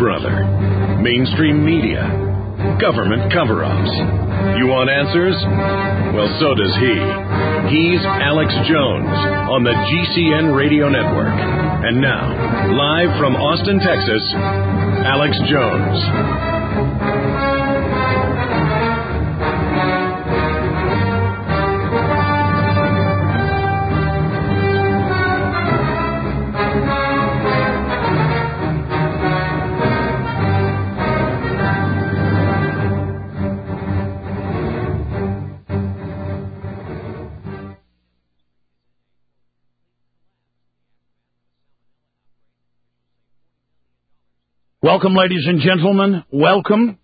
brother. Mainstream media. Government cover-ups. You want answers? Well, so does he. He's Alex Jones on the GCN Radio Network. And now, live from Austin, Texas, Alex Jones. Welcome, ladies and gentlemen. Welcome.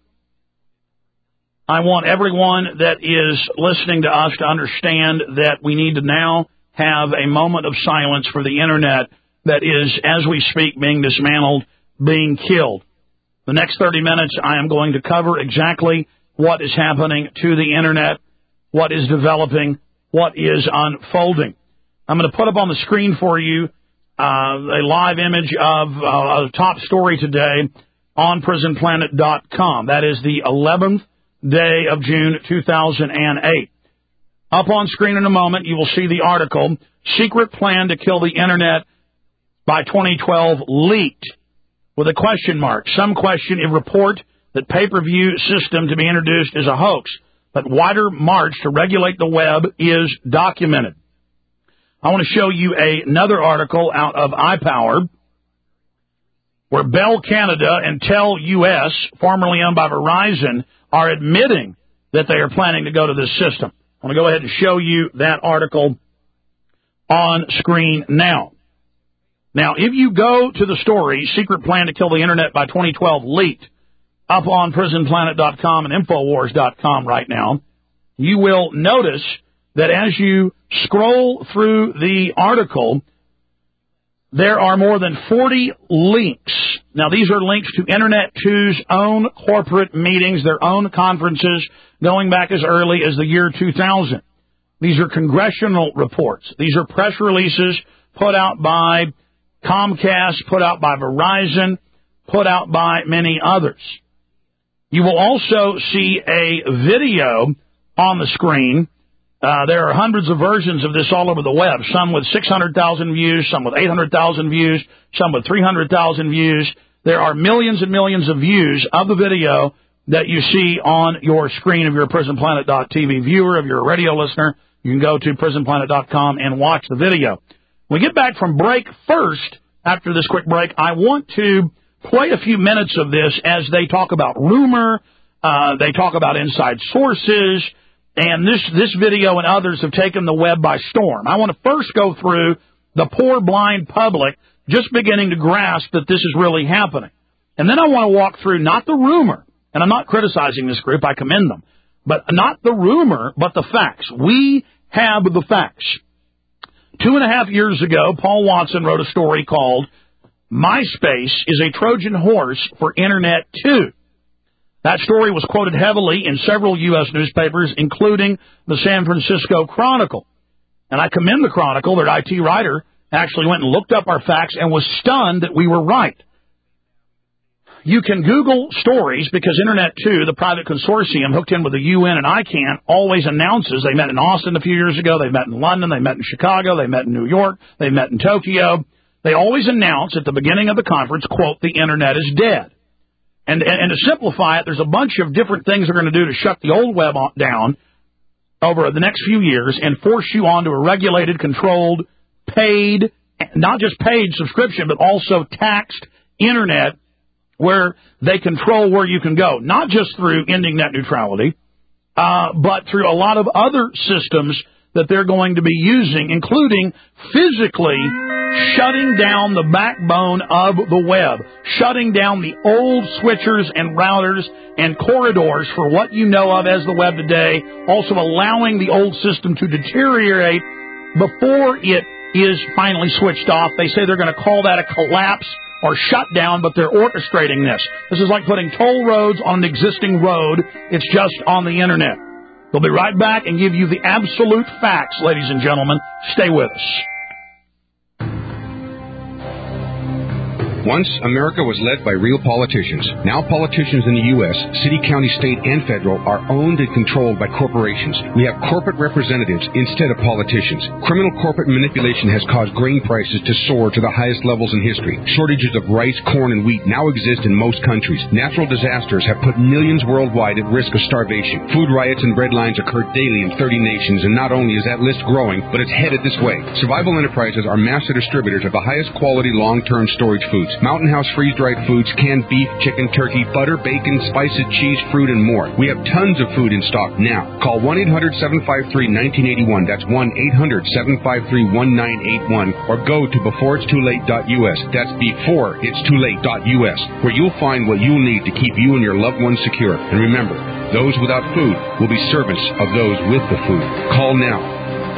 I want everyone that is listening to us to understand that we need to now have a moment of silence for the Internet that is, as we speak, being dismantled, being killed. The next 30 minutes, I am going to cover exactly what is happening to the Internet, what is developing, what is unfolding. I'm going to put up on the screen for you a live image of a top story today on PrisonPlanet.com. That is the 11th day of June 2008. Up on screen in a moment, you will see the article, Secret Plan to Kill the Internet by 2012 Leaked, with a question mark. Some question a report that pay-per-view system to be introduced is a hoax, but wider march to regulate the web is documented. I want to show you another article out of iPower where Bell Canada and Tel US, formerly owned by Verizon, are admitting that they are planning to go to this system. I want to go ahead and show you that article on screen now. Now, if you go to the story, Secret Plan to Kill the Internet by 2012 Leaked, up on PrisonPlanet.com and Infowars.com right now, you will notice that as you scroll through the article, there are more than 40 links. Now, these are links to Internet 2's own corporate meetings, their own conferences, going back as early as the year 2000. These are congressional reports. These are press releases put out by Comcast, put out by Verizon, put out by many others. You will also see a video on the screen. There are hundreds of versions of this all over the web, some with 600,000 views, some with 800,000 views, some with 300,000 views. There are millions and millions of views of the video that you see on your screen if you're a PrisonPlanet.tv viewer. If you're a radio listener, you can go to PrisonPlanet.com and watch the video. When we get back from break first, after this quick break, I want to play a few minutes of this as they talk about rumor, they talk about inside sources, and this video and others have taken the web by storm. I want to first go through the poor blind public just beginning to grasp that this is really happening. And then I want to walk through not the rumor, and I'm not criticizing this group, I commend them, but not the rumor, but the facts. We have the facts. 2.5 years ago, Paul Watson wrote a story called MySpace is a Trojan Horse for Internet 2. That story was quoted heavily in several U.S. newspapers, including the San Francisco Chronicle. And I commend the Chronicle. Their IT writer actually went and looked up our facts and was stunned that we were right. You can Google stories because Internet 2, the private consortium hooked in with the UN and ICANN, always announces. They met in Austin a few years ago. They met in London. They met in Chicago. They met in New York. They met in Tokyo. They always announce at the beginning of the conference, quote, the Internet is dead. And to simplify it, there's a bunch of different things they're going to do to shut the old web down over the next few years and force you onto a regulated, controlled, paid, not just paid subscription, but also taxed Internet where they control where you can go, not just through ending net neutrality, but through a lot of other systems that they're going to be using, including physically shutting down the backbone of the web, shutting down the old switchers and routers and corridors for what you know of as the web today, also allowing the old system to deteriorate before it is finally switched off. They say they're going to call that a collapse or shutdown, but they're orchestrating this. This is like putting toll roads on an existing road. It's just on the Internet. We'll be right back and give you the absolute facts, ladies and gentlemen. Stay with us. Once, America was led by real politicians. Now politicians in the U.S., city, county, state, and federal, are owned and controlled by corporations. We have corporate representatives instead of politicians. Criminal corporate manipulation has caused grain prices to soar to the highest levels in history. Shortages of rice, corn, and wheat now exist in most countries. Natural disasters have put millions worldwide at risk of starvation. Food riots and bread lines occur daily in 30 nations, and not only is that list growing, but it's headed this way. Survival Enterprises are master distributors of the highest quality long-term storage foods. Mountain House freeze-dried foods, canned beef, chicken, turkey, butter, bacon, spices, cheese, fruit, and more. We have tons of food in stock now. Call 1-800-753-1981. That's 1-800-753-1981. Or go to beforeitstoolate.us. That's beforeitstoolate.us, where you'll find what you'll need to keep you and your loved ones secure. And remember, those without food will be servants of those with the food. Call now.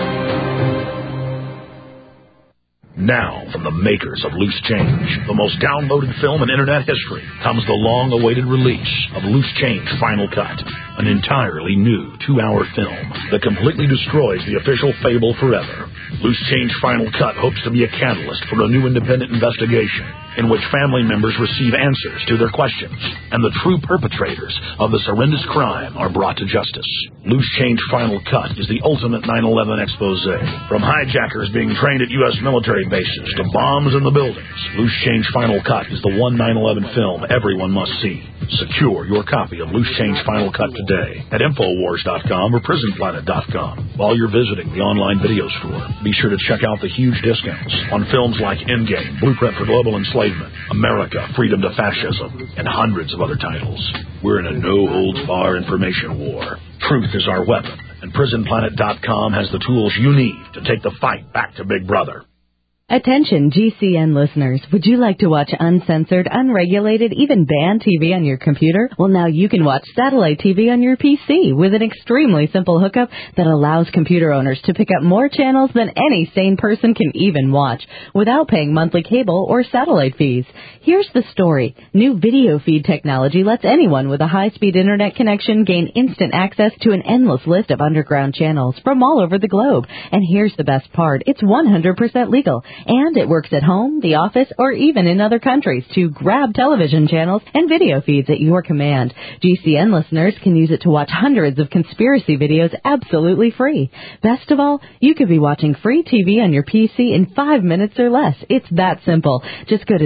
Now, from the makers of Loose Change, the most downloaded film in Internet history, comes the long-awaited release of Loose Change Final Cut, an entirely new 2-hour film that completely destroys the official fable forever. Loose Change Final Cut hopes to be a catalyst for a new independent investigation in which family members receive answers to their questions, and the true perpetrators of this horrendous crime are brought to justice. Loose Change Final Cut is the ultimate 9/11 expose. From hijackers being trained at U.S. military bases to bombs in the buildings, Loose Change Final Cut is the one 9/11 film everyone must see. Secure your copy of Loose Change Final Cut today at Infowars.com or PrisonPlanet.com. While you're visiting the online video store, be sure to check out the huge discounts on films like Endgame, Blueprint for Global Enslavement, America, Freedom to Fascism, and hundreds of other titles. We're in a no-holds-barred information war. Truth is our weapon, and PrisonPlanet.com has the tools you need to take the fight back to Big Brother. Attention GCN listeners, would you like to watch uncensored, unregulated, even banned TV on your computer? Well, now you can watch satellite TV on your PC with an extremely simple hookup that allows computer owners to pick up more channels than any sane person can even watch without paying monthly cable or satellite fees. Here's the story. New video feed technology lets anyone with a high-speed internet connection gain instant access to an endless list of underground channels from all over the globe. And here's the best part. It's 100% legal. And it works at home, the office, or even in other countries to grab television channels and video feeds at your command. GCN listeners can use it to watch hundreds of conspiracy videos absolutely free. Best of all, you could be watching free TV on your PC in 5 minutes or less. It's that simple. Just go to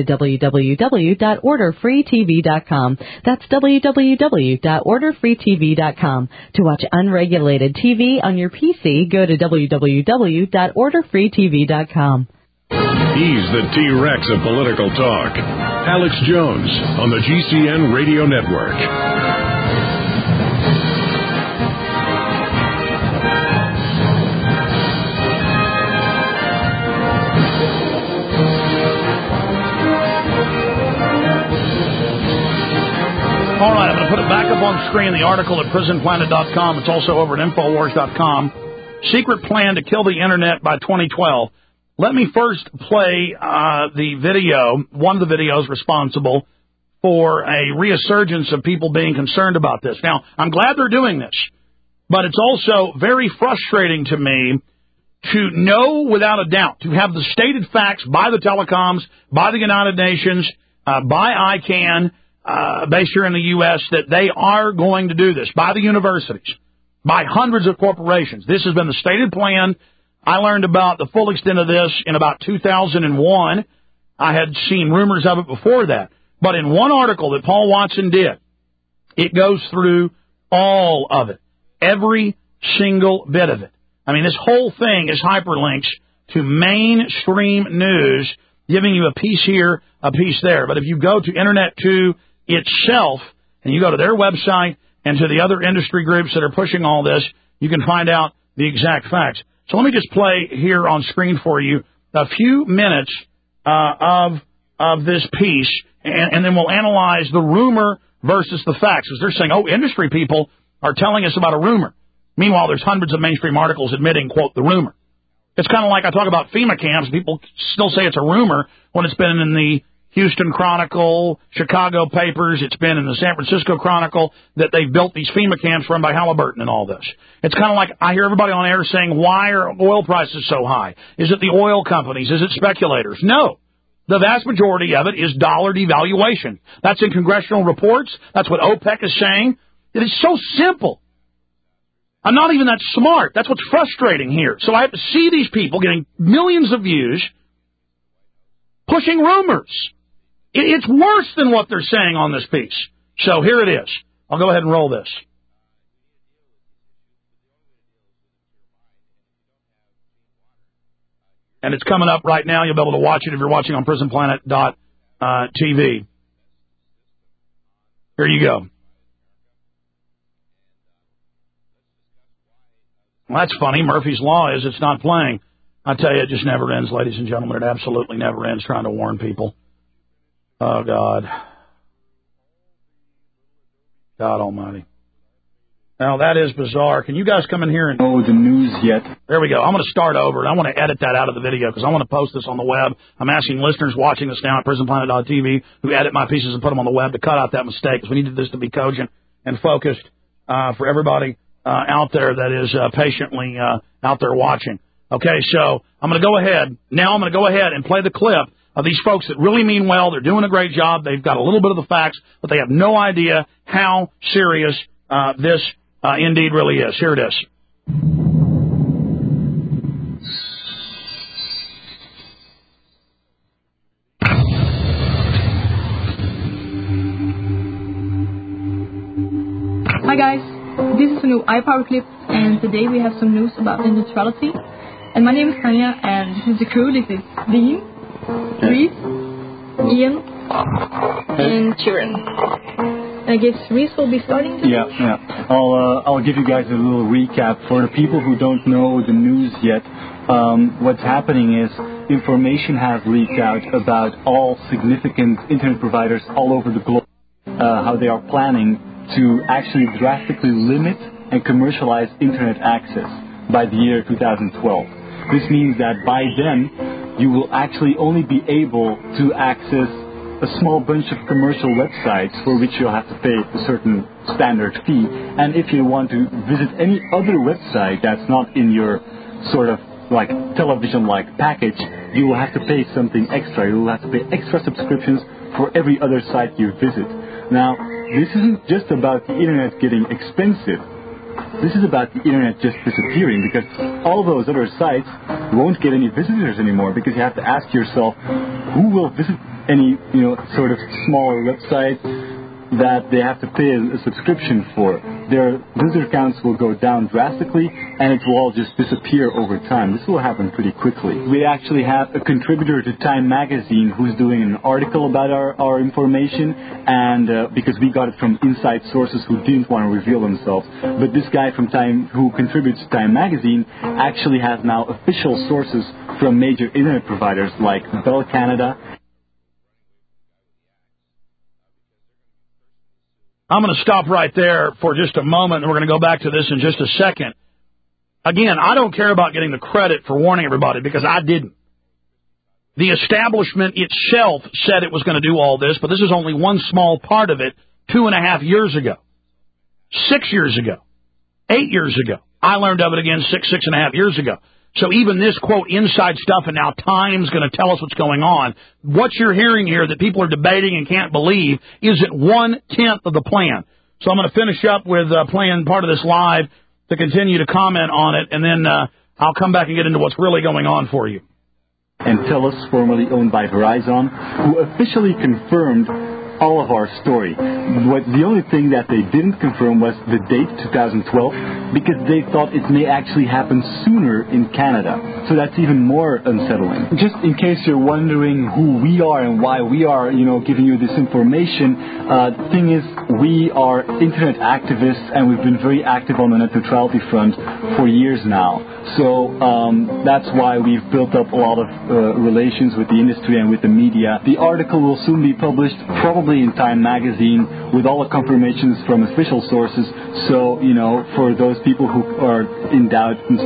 www.orderfreetv.com. That's www.orderfreetv.com. To watch unregulated TV on your PC, go to www.orderfreetv.com. He's the T-Rex of political talk. Alex Jones on the GCN Radio Network. All right, I'm going to put it back up on screen, the article at PrisonPlanet.com. It's also over at Infowars.com. Secret plan to kill the Internet by 2012. Let me first play the video, one of the videos responsible for a resurgence of people being concerned about this. Now, I'm glad they're doing this, but it's also very frustrating to me to know without a doubt, to have the stated facts by the telecoms, by the United Nations, by ICANN, based here in the U.S., that they are going to do this, by the universities, by hundreds of corporations. This has been the stated plan. I learned about the full extent of this in about 2001. I had seen rumors of it before that. But in one article that Paul Watson did, it goes through all of it, every single bit of it. I mean, this whole thing is hyperlinks to mainstream news, giving you a piece here, a piece there. But if you go to Internet 2 itself, and you go to their website and to the other industry groups that are pushing all this, you can find out the exact facts. So let me just play here on screen for you a few minutes of this piece, and then we'll analyze the rumor versus the facts. As they're saying, oh, industry people are telling us about a rumor. Meanwhile, there's hundreds of mainstream articles admitting, quote, the rumor. It's kind of like I talk about FEMA camps. People still say it's a rumor when it's been in the Houston Chronicle, Chicago papers. It's been in the San Francisco Chronicle that they've built these FEMA camps run by Halliburton and all this. It's kind of like I hear everybody on air saying, why are oil prices so high? Is it the oil companies? Is it speculators? No. The vast majority of it is dollar devaluation. That's in congressional reports. That's what OPEC is saying. It is so simple. I'm not even that smart. That's what's frustrating here. So I have to see these people getting millions of views pushing rumors. It's worse than what they're saying on this piece. So here it is. I'll go ahead and roll this. And it's coming up right now. You'll be able to watch it if you're watching on prisonplanet.tv. Here you go. Well, that's funny. Murphy's Law is it's not playing. I tell you, it just never ends, ladies and gentlemen. It absolutely never ends trying to warn people. Oh, God. God almighty. Now, that is bizarre. Can you guys come in here and... know the news yet? There we go. I'm going to start over, and I want to edit that out of the video because I want to post this on the web. I'm asking listeners watching this now at prisonplanet.tv who edit my pieces and put them on the web to cut out that mistake because we needed this to be cogent and focused for everybody out there that is patiently out there watching. Okay, so I'm going to go ahead. Now I'm going to go ahead and play the clip of these folks that really mean well. They're doing a great job. They've got a little bit of the facts, but they have no idea how serious this indeed really is. Here it is. Hi guys, this is a new iPower clip, and today we have some news about net neutrality. And my name is Tanya, and this is the crew. This is Dean, Reese, Ian, and Kieran. I guess Reese will be starting today. Yeah. I'll give you guys a little recap. For the people who don't know the news yet, what's happening is information has leaked out about all significant internet providers all over the globe, how they are planning to actually drastically limit and commercialize internet access by the year 2012. This means that by then, you will actually only be able to access a small bunch of commercial websites for which you'll have to pay a certain standard fee. And if you want to visit any other website that's not in your sort of like television-like package, you will have to pay something extra. You will have to pay extra subscriptions for every other site you visit. Now, this isn't just about the internet getting expensive. This is about the internet just disappearing, because all those other sites won't get any visitors anymore, because you have to ask yourself, who will visit any, sort of smaller website that they have to pay a subscription for? Their visitor counts will go down drastically, and it will all just disappear over time. This will happen pretty quickly. We actually have a contributor to Time Magazine who's doing an article about our information, and because we got it from inside sources who didn't want to reveal themselves. But this guy from Time, who contributes to Time Magazine, actually has now official sources from major internet providers like Bell Canada. I'm going to stop right there for just a moment, and we're going to go back to this in just a second. Again, I don't care about getting the credit for warning everybody, because I didn't. The establishment itself said it was going to do all this, but this is only one small part of it 2.5 years ago, 6 years ago, 8 years ago. I learned of it again 6.5 years ago. So even this, quote, inside stuff, and now Time's going to tell us what's going on. What you're hearing here that people are debating and can't believe isn't 1/10 of the plan. So I'm going to finish up with playing part of this live to continue to comment on it, and then I'll come back and get into what's really going on for you. And TELUS, formerly owned by Verizon, who officially confirmed all of our story. The only thing that they didn't confirm was the date, 2012, because they thought it may actually happen sooner in Canada. So that's even more unsettling. Just in case you're wondering who we are and why we are, giving you this information, the thing is, we are internet activists, and we've been very active on the net neutrality front for years now. So that's why we've built up a lot of relations with the industry and with the media. The article will soon be published, probably in Time Magazine, with all the confirmations from official sources. So, for those people who are in doubt and stuff,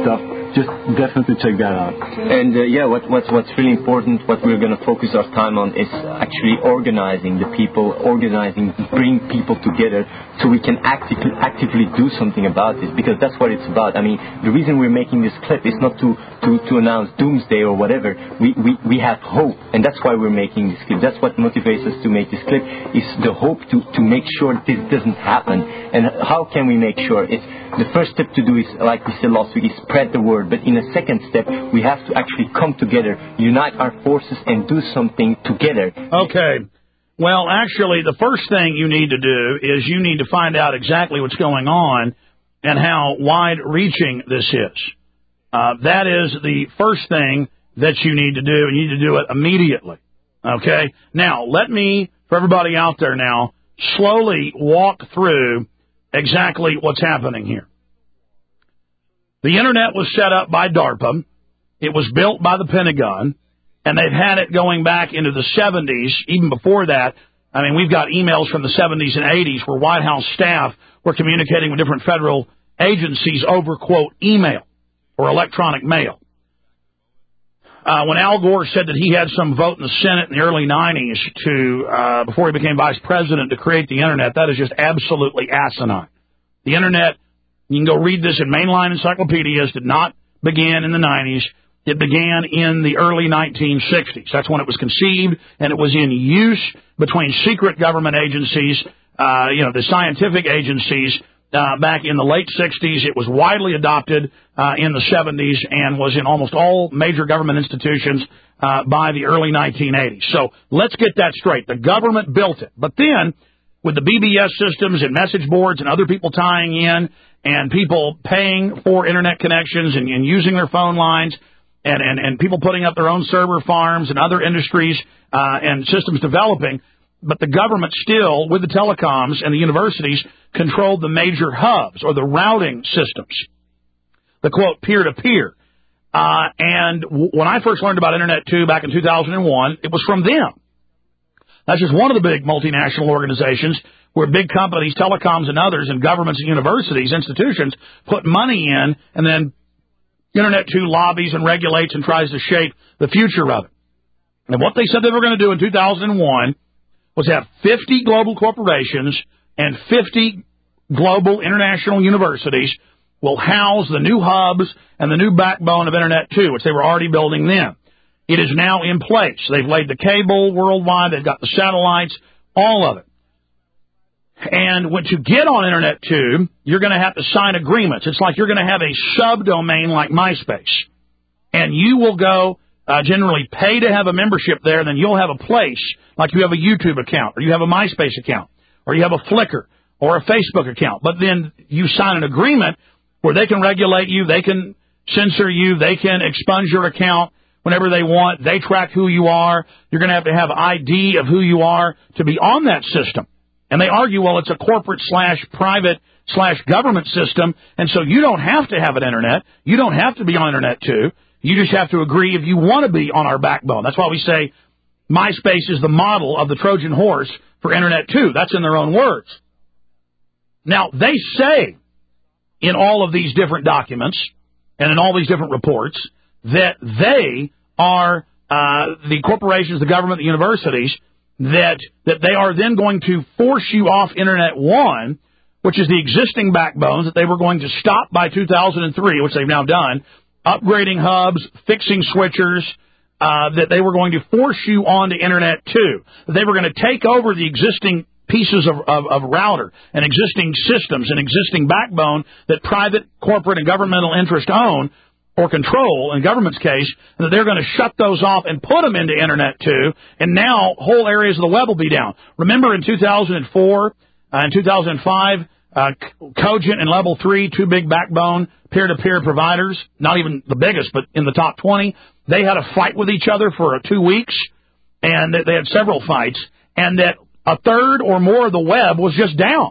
just definitely check that out. And what's really important, what we're going to focus our time on, is actually organizing the people, bring people together so we can actively do something about this, because that's what it's about. I mean, the reason we're making this clip is not to announce doomsday or whatever. We have hope, and that's why we're making this clip. That's what motivates us to make this clip, is the hope to make sure this doesn't happen. And how can we make sure? It's the first step to do is, like we said last week, is spread the word. But in a second step, we have to actually come together, unite our forces, and do something together. Okay. Well, actually, the first thing you need to do is you need to find out exactly what's going on and how wide-reaching this is. That is the first thing that you need to do, and you need to do it immediately. Okay? Now, let me, for everybody out there now, slowly walk through exactly what's happening here. The Internet was set up by DARPA. It was built by the Pentagon, and they've had it going back into the 70s, even before that. I mean, we've got emails from the 70s and 80s where White House staff were communicating with different federal agencies over, quote, email or electronic mail. When Al Gore said that he had some vote in the Senate in the early 90s to, before he became vice president, to create the Internet, that is just absolutely asinine. The Internet, you can go read this in mainline encyclopedias, did not begin in the 90s. It began in the early 1960s. That's when it was conceived, and it was in use between secret government agencies, the scientific agencies, back in the late 60s. It was widely adopted in the 70s and was in almost all major government institutions by the early 1980s. So let's get that straight. The government built it. But then, with the BBS systems and message boards and other people tying in and people paying for Internet connections and using their phone lines and people putting up their own server farms and other industries and systems developing, but the government still, with the telecoms and the universities, controlled the major hubs or the routing systems, the, quote, peer-to-peer. And when I first learned about Internet 2 back in 2001, it was from them. That's just one of the big multinational organizations where big companies, telecoms and others, and governments and universities, institutions, put money in, and then Internet 2 lobbies and regulates and tries to shape the future of it. And what they said they were going to do in 2001 was have 50 global corporations and 50 global international universities will house the new hubs and the new backbone of Internet 2, which they were already building then. It is now in place. They've laid the cable worldwide. They've got the satellites, all of it. And when you get on Internet 2, you're going to have to sign agreements. It's like you're going to have a subdomain like MySpace. And you will go generally pay to have a membership there, and then you'll have a place, like you have a YouTube account, or you have a MySpace account, or you have a Flickr, or a Facebook account. But then you sign an agreement where they can regulate you, they can censor you, they can expunge your account whenever they want. They track who you are. You're going to have ID of who you are to be on that system. And they argue, well, it's a corporate/private/government system, and so you don't have to have an Internet. You don't have to be on Internet 2. You just have to agree if you want to be on our backbone. That's why we say MySpace is the model of the Trojan horse for Internet 2. That's in their own words. Now, they say in all of these different documents and in all these different reports that they are the corporations, the government, the universities, that they are then going to force you off Internet 1, which is the existing backbones that they were going to stop by 2003, which they've now done, upgrading hubs, fixing switchers, that they were going to force you onto Internet 2. They were going to take over the existing pieces of router and existing systems and existing backbone that private, corporate, and governmental interests own or control, in government's case, and that they're going to shut those off and put them into Internet 2, and now whole areas of the web will be down. Remember in 2004 and 2005, Cogent and Level 3, two big backbone peer-to-peer providers, not even the biggest, but in the top 20, they had a fight with each other for 2 weeks, and they had several fights, and that a third or more of the web was just down.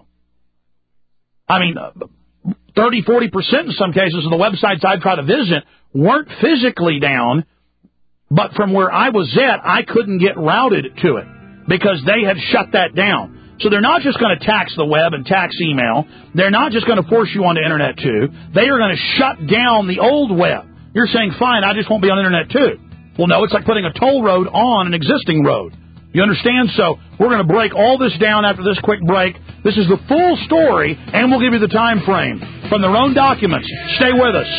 I mean, 30, 40% in some cases of the websites I'd try to visit weren't physically down, but from where I was at, I couldn't get routed to it because they had shut that down. So they're not just going to tax the web and tax email. They're not just going to force you onto Internet 2. They are going to shut down the old web. You're saying, fine, I just won't be on Internet 2. Well, no, it's like putting a toll road on an existing road. You understand? So we're going to break all this down after this quick break. This is the full story, and we'll give you the time frame from their own documents. Stay with us.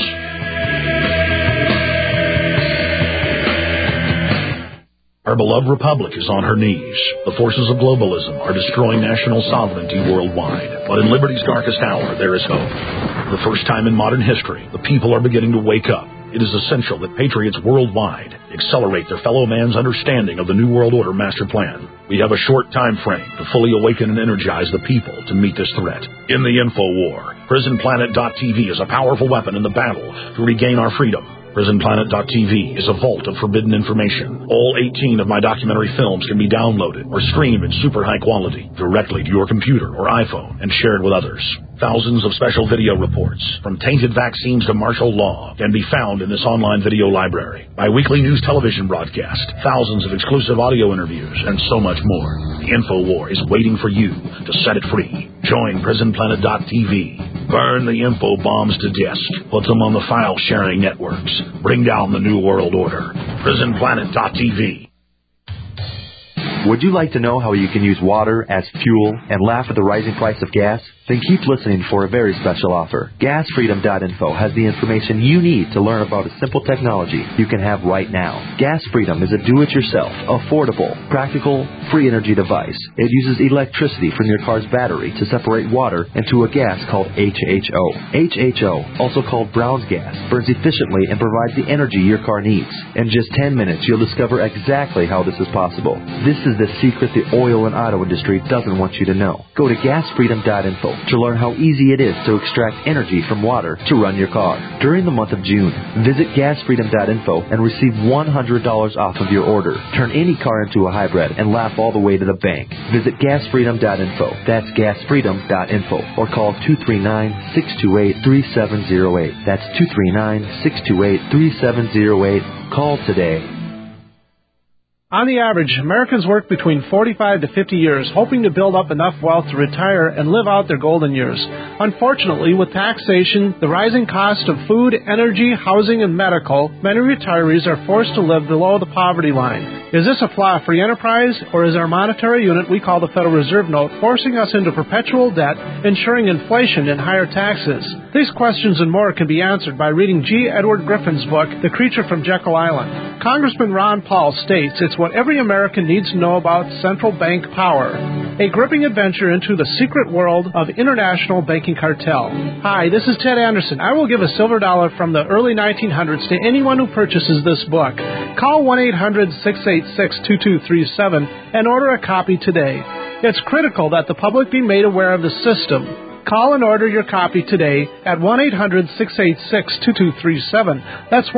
Our beloved republic is on her knees. The forces of globalism are destroying national sovereignty worldwide. But in liberty's darkest hour, there is hope. For the first time in modern history, the people are beginning to wake up. It is essential that patriots worldwide accelerate their fellow man's understanding of the New World Order master plan. We have a short time frame to fully awaken and energize the people to meet this threat. In the info war, PrisonPlanet.tv is a powerful weapon in the battle to regain our freedom. PrisonPlanet.tv is a vault of forbidden information. All 18 of my documentary films can be downloaded or streamed in super high quality directly to your computer or iPhone and shared with others. Thousands of special video reports, from tainted vaccines to martial law, can be found in this online video library. My weekly news television broadcast, thousands of exclusive audio interviews, and so much more. The info war is waiting for you to set it free. Join PrisonPlanet.tv. Burn the info bombs to disk. Put them on the file-sharing networks. Bring down the New World Order. PrisonPlanet.tv. Would you like to know how you can use water as fuel and laugh at the rising price of gas? Then keep listening for a very special offer. GasFreedom.info has the information you need to learn about a simple technology you can have right now. Gas Freedom is a do-it-yourself, affordable, practical, free energy device. It uses electricity from your car's battery to separate water into a gas called HHO. HHO, also called Brown's gas, burns efficiently and provides the energy your car needs. In just 10 minutes, you'll discover exactly how this is possible. This is the secret the oil and auto industry doesn't want you to know. Go to GasFreedom.info to learn how easy it is to extract energy from water to run your car. During the month of June, visit GasFreedom.info and receive $100 off of your order. Turn any car into a hybrid and laugh all the way to the bank. Visit GasFreedom.info. That's GasFreedom.info. Or call 239-628-3708. That's 239-628-3708. Call today. On the average, Americans work between 45 to 50 years, hoping to build up enough wealth to retire and live out their golden years. Unfortunately, with taxation, the rising cost of food, energy, housing, and medical, many retirees are forced to live below the poverty line. Is this a flaw of free enterprise, or is our monetary unit we call the Federal Reserve Note forcing us into perpetual debt, ensuring inflation and higher taxes? These questions and more can be answered by reading G. Edward Griffin's book, The Creature from Jekyll Island. Congressman Ron Paul states it's what every American needs to know about central bank power. A gripping adventure into the secret world of international banking cartel. Hi, this is Ted Anderson. I will give a silver dollar from the early 1900s to anyone who purchases this book. Call 1-800-686-2237 and order a copy today. It's critical that the public be made aware of the system. Call and order your copy today at 1-800-686-2237. That's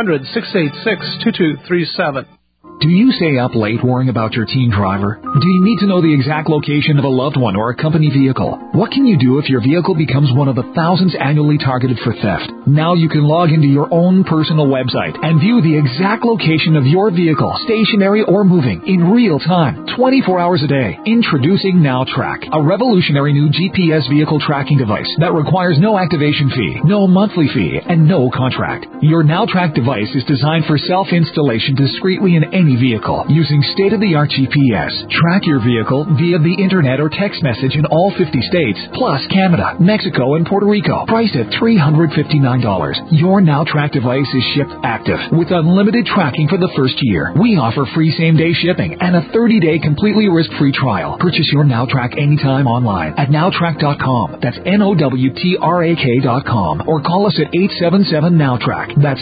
1-800-686-2237. Do you stay up late worrying about your teen driver? Do you need to know the exact location of a loved one or a company vehicle? What can you do if your vehicle becomes one of the thousands annually targeted for theft? Now you can log into your own personal website and view the exact location of your vehicle, stationary or moving, in real time, 24 hours a day. Introducing NowTrack, a revolutionary new GPS vehicle tracking device that requires no activation fee, no monthly fee, and no contract. Your NowTrack device is designed for self-installation discreetly in any vehicle using state-of-the-art GPS. Track your vehicle via the internet or text message in all 50 states, plus Canada, Mexico, and Puerto Rico. Priced at $359. Your NowTrack device is shipped active with unlimited tracking for the first year. We offer free same-day shipping and a 30-day completely risk-free trial. Purchase your NowTrack anytime online at nowtrack.com. That's NOWTRAK.com. Or call us at 877-NOWTRACK. That's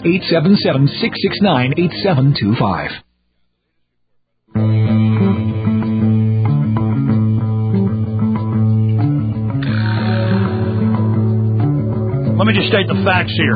877-669-8725. Let me just state the facts here.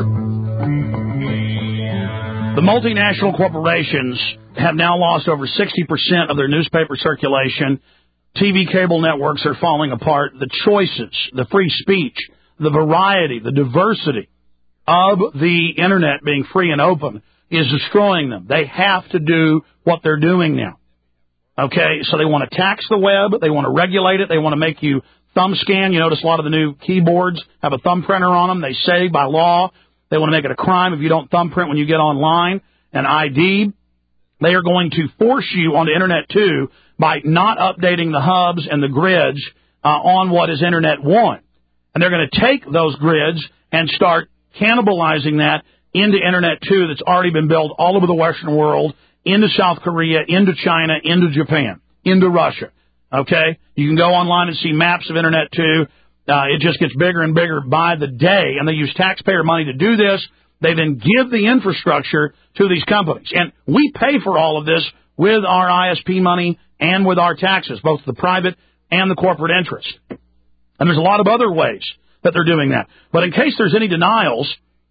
The multinational corporations have now lost over 60% of their newspaper circulation. TV cable networks are falling apart. The choices, the free speech, the variety, the diversity of the Internet being free and open is destroying them. They have to do what they're doing now. Okay, so they want to tax the web. They want to regulate it. They want to make you thumb scan. You notice a lot of the new keyboards have a thumb printer on them. They say by law they want to make it a crime if you don't thumbprint when you get online and ID. They are going to force you onto Internet 2 by not updating the hubs and the grids on what is Internet 1. And they're going to take those grids and start cannibalizing that into Internet 2 that's already been built all over the Western world, into South Korea, into China, into Japan, into Russia. Okay? You can go online and see maps of Internet 2. It just gets bigger and bigger by the day, and they use taxpayer money to do this. They then give the infrastructure to these companies. And we pay for all of this with our ISP money and with our taxes, both the private and the corporate interest. And there's a lot of other ways that they're doing that. But in case there's any denials,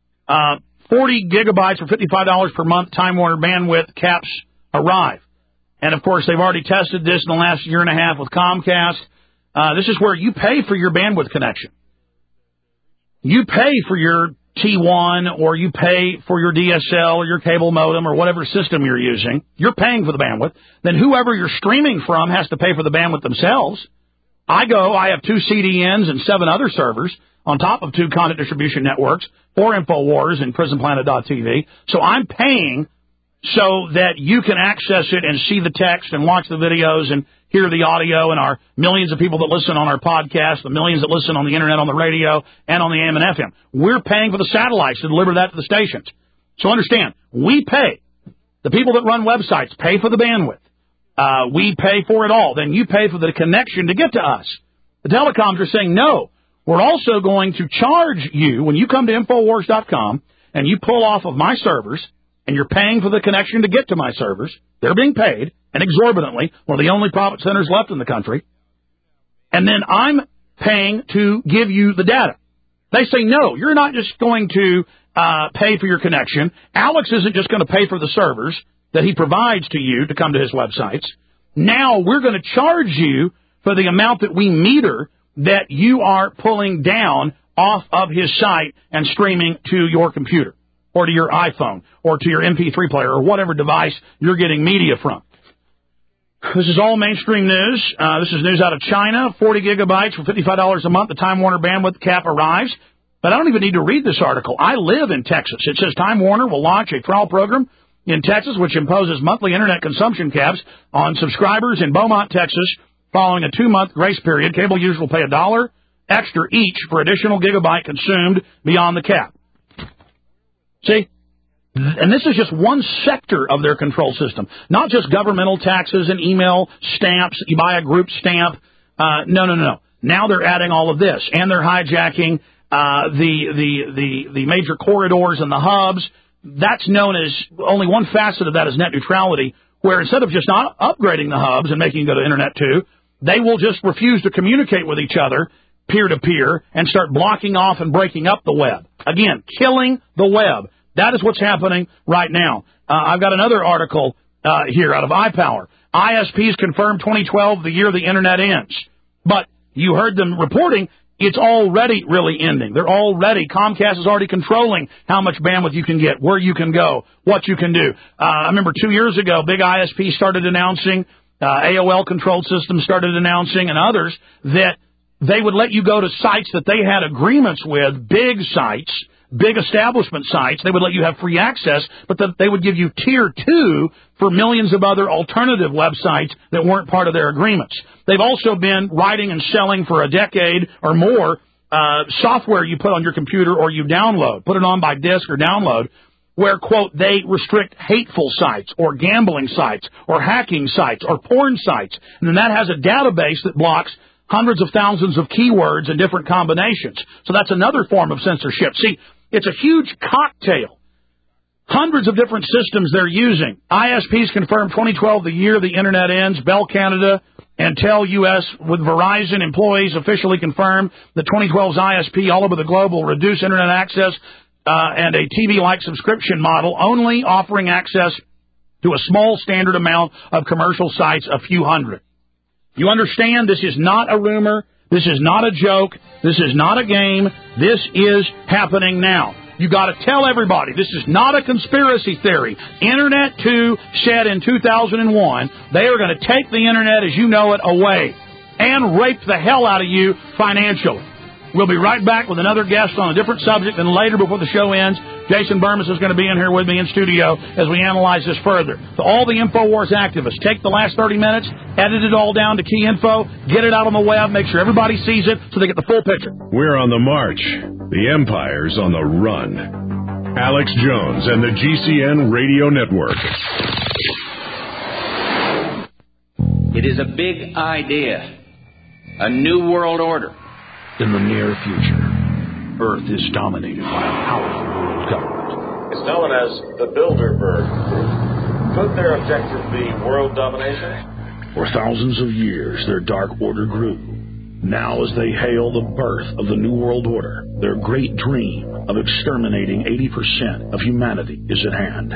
40 gigabytes for $55 per month Time Warner bandwidth caps arrive. And, of course, they've already tested this in the last year and a half with Comcast. This is where you pay for your bandwidth connection. You pay for your T1 or you pay for your DSL or your cable modem or whatever system you're using. You're paying for the bandwidth. Then whoever you're streaming from has to pay for the bandwidth themselves. I have 2 CDNs and 7 other servers on top of 2 content distribution networks, 4 InfoWars and PrisonPlanet.tv. So I'm paying so that you can access it and see the text and watch the videos and hear the audio, and our millions of people that listen on our podcast, the millions that listen on the Internet, on the radio, and on the AM and FM. We're paying for the satellites to deliver that to the stations. So understand, we pay. The people that run websites pay for the bandwidth. We pay for it all. Then you pay for the connection to get to us. The telecoms are saying, no, we're also going to charge you when you come to Infowars.com and you pull off of my servers and you're paying for the connection to get to my servers. They're being paid, and exorbitantly, one of the only profit centers left in the country. And then I'm paying to give you the data. They say, no, you're not just going to pay for your connection. Alex isn't just going to pay for the servers that he provides to you to come to his websites. Now we're going to charge you for the amount that we meter that you are pulling down off of his site and streaming to your computer or to your iPhone or to your MP3 player or whatever device you're getting media from. This is all mainstream news. This is news out of China. 40 gigabytes for $55 a month. The Time Warner bandwidth cap arrives. But I don't even need to read this article. I live in Texas. It says Time Warner will launch a trial program in Texas which imposes monthly Internet consumption caps on subscribers in Beaumont, Texas, following a 2-month grace period. Cable users will pay $1 extra each for additional gigabyte consumed beyond the cap. See? And this is just one sector of their control system, not just governmental taxes and email stamps. You buy a group stamp. No. Now they're adding all of this, and they're hijacking the major corridors and the hubs. That's known as, only one facet of that is net neutrality, where instead of just not upgrading the hubs and making it go to Internet 2, they will just refuse to communicate with each other peer-to-peer and start blocking off and breaking up the web. Again, killing the web. That is what's happening right now. I've got another article here out of iPower. ISPs confirmed 2012, the year the Internet ends. But you heard them reporting it's already really ending. Comcast is already controlling how much bandwidth you can get, where you can go, what you can do. I remember 2 years ago, big ISP started announcing, AOL Controlled Systems started announcing, and others, that they would let you go to sites that they had agreements with, big sites, big establishment sites. They would let you have free access, but they would give you Tier 2 for millions of other alternative websites that weren't part of their agreements. They've also been writing and selling for a decade or more software you put on your computer or you download, put it on by disk or download, where, quote, they restrict hateful sites or gambling sites or hacking sites or porn sites. And then that has a database that blocks hundreds of thousands of keywords and different combinations. So that's another form of censorship. See, it's a huge cocktail. Hundreds of different systems they're using. ISPs confirmed 2012, the year the Internet ends. Bell Canada and Tel US with Verizon employees officially confirmed that 2012's ISP all over the globe will reduce Internet access and a TV-like subscription model, only offering access to a small standard amount of commercial sites, a few hundred. You understand, this is not a rumor. This is not a joke. This is not a game. This is happening now. You got to tell everybody. This is not a conspiracy theory. Internet 2 said in 2001 they are going to take the Internet as you know it away and rape the hell out of you financially. We'll be right back with another guest on a different subject, and later before the show ends, Jason Burmis is going to be in here with me in studio as we analyze this further. So all the InfoWars activists, take the last 30 minutes, edit it all down to key info, get it out on the web, make sure everybody sees it so they get the full picture. We're on the march. The empire's on the run. Alex Jones and the GCN Radio Network. It is a big idea. A new world order. In the near future, Earth is dominated by a powerful world government. It's known as the Bilderberg Group. Could their objective be world domination? For thousands of years, their dark order grew. Now, as they hail the birth of the New World Order, their great dream of exterminating 80% of humanity is at hand.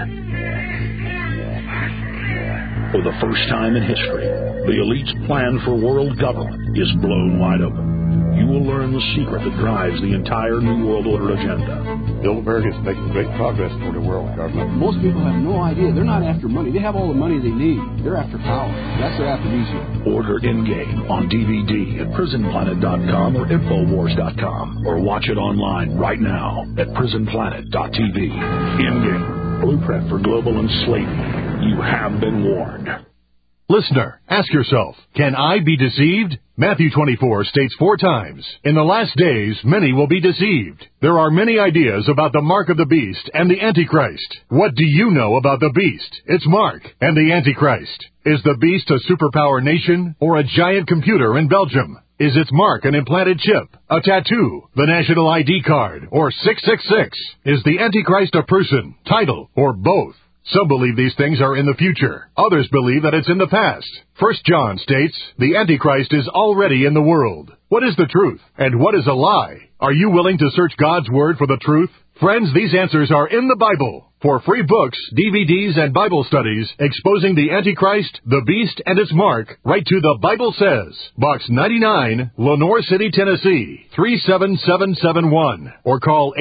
For the first time in history, the elite's plan for world government is blown wide open. You will learn the secret that drives the entire New World Order agenda. Bilderberg is making great progress toward a world government. Most people have no idea. They're not after money. They have all the money they need. They're after power. That's their aphrodisiac. Order Endgame on DVD at prisonplanet.com or Infowars.com, or watch it online right now at prisonplanet.tv. Endgame, blueprint for global enslavement. You have been warned. Listener, ask yourself, can I be deceived? Matthew 24 states 4 times, in the last days many will be deceived. There are many ideas about the mark of the beast and the Antichrist. What do you know about the beast, its mark, and the Antichrist? Is the beast a superpower nation or a giant computer in Belgium? Is its mark an implanted chip, a tattoo, the national ID card, or 666? Is the Antichrist a person, title, or both? Some believe these things are in the future. Others believe that it's in the past. 1 John states, the Antichrist is already in the world. What is the truth? And what is a lie? Are you willing to search God's Word for the truth? Friends, these answers are in the Bible. For free books, DVDs, and Bible studies exposing the Antichrist, the Beast, and its mark, write to The Bible Says, Box 99, Lenore City, Tennessee, 37771, or call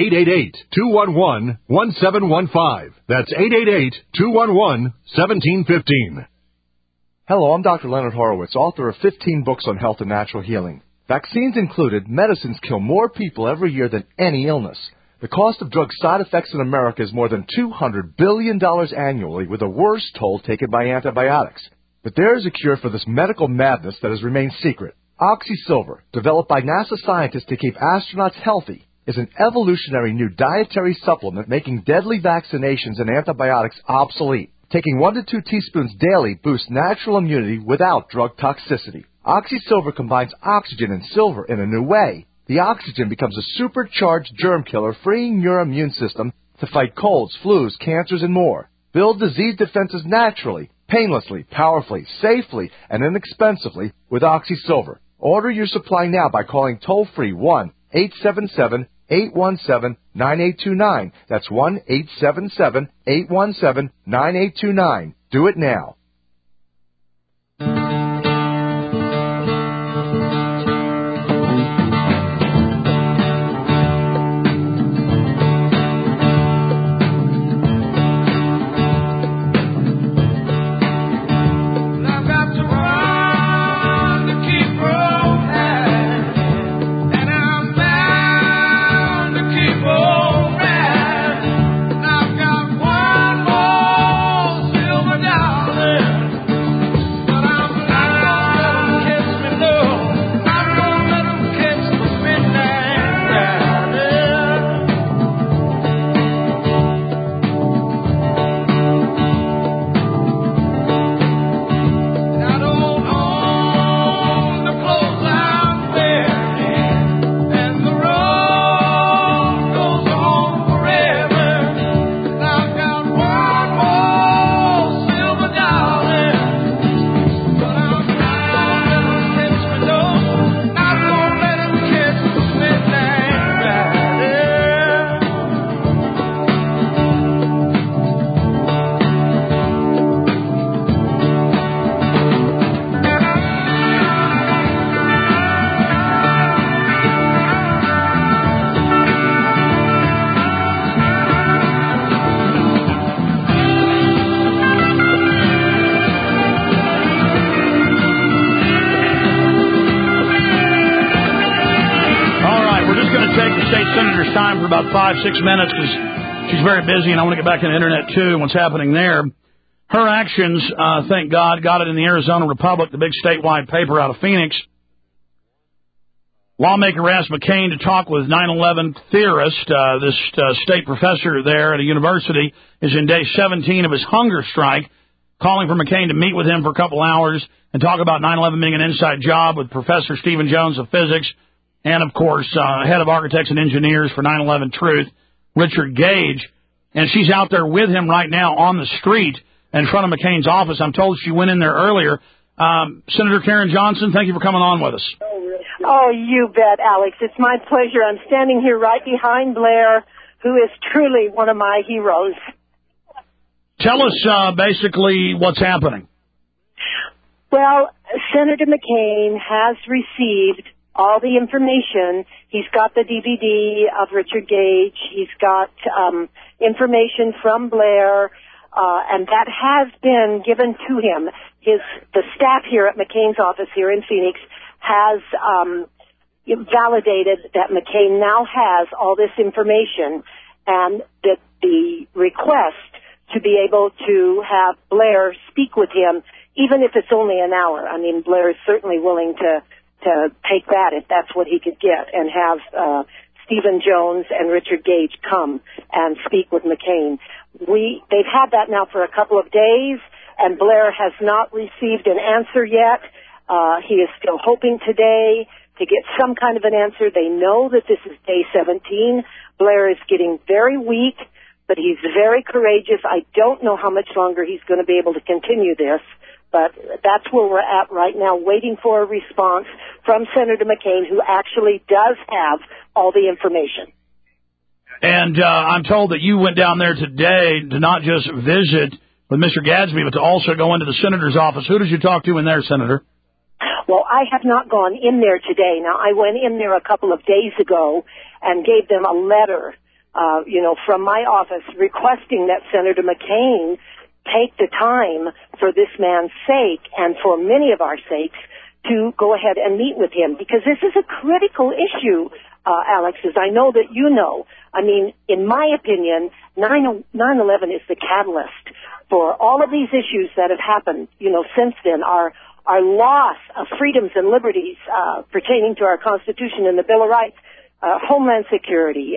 888-211-1715. That's 888-211-1715. Hello, I'm Dr. Leonard Horowitz, author of 15 books on health and natural healing. Vaccines included, medicines kill more people every year than any illness. The cost of drug side effects in America is more than $200 billion annually, with the worst toll taken by antibiotics. But there is a cure for this medical madness that has remained secret. OxySilver, developed by NASA scientists to keep astronauts healthy, is an evolutionary new dietary supplement making deadly vaccinations and antibiotics obsolete. Taking 1 to 2 teaspoons daily boosts natural immunity without drug toxicity. OxySilver combines oxygen and silver in a new way. The oxygen becomes a supercharged germ killer, freeing your immune system to fight colds, flus, cancers, and more. Build disease defenses naturally, painlessly, powerfully, safely, and inexpensively with OxySilver. Order your supply now by calling toll-free 1-877-817-9829. That's 1-877-817-9829. Do it now. Blair's time for about 5-6 minutes because she's very busy, and I want to get back on the Internet, too, and what's happening there. Her actions, thank God, got it in the Arizona Republic, the big statewide paper out of Phoenix. Lawmaker asked McCain to talk with 9/11 theorist. This state professor there at a university is in day 17 of his hunger strike, calling for McCain to meet with him for a couple hours and talk about 9/11 being an inside job with Professor Stephen Jones of physics and, of course, head of architects and engineers for 9/11 Truth, Richard Gage. And she's out there with him right now on the street in front of McCain's office. I'm told she went in there earlier. Senator Karen Johnson, thank you for coming on with us. Oh, you bet, Alex. It's my pleasure. I'm standing here right behind Blair, who is truly one of my heroes. Tell us basically what's happening. Well, Senator McCain has received all the information. He's got the DVD of Richard Gage. He's got information from Blair, and that has been given to him. The staff here at McCain's office here in Phoenix has validated that McCain now has all this information, and that the request to be able to have Blair speak with him, even if it's only an hour. I mean, Blair is certainly willing to take that if that's what he could get, and have Stephen Jones and Richard Gage come and speak with McCain. They've had that now for a couple of days, and Blair has not received an answer yet. He is still hoping today to get some kind of an answer. They know that this is day 17. Blair is getting very weak, but he's very courageous. I don't know how much longer he's going to be able to continue this, but that's where we're at right now, waiting for a response from Senator McCain, who actually does have all the information. And I'm told that you went down there today to not just visit with Mr. Gadsby, but to also go into the senator's office. Who did you talk to in there, Senator? Well, I have not gone in there today. Now, I went in there a couple of days ago and gave them a letter, from my office requesting that Senator McCain take the time for this man's sake and for many of our sakes to go ahead and meet with him, because this is a critical issue, Alex, as I know that you know. I mean, in my opinion, 9/11 is the catalyst for all of these issues that have happened, since then. Our loss of freedoms and liberties pertaining to our Constitution and the Bill of Rights, Homeland Security,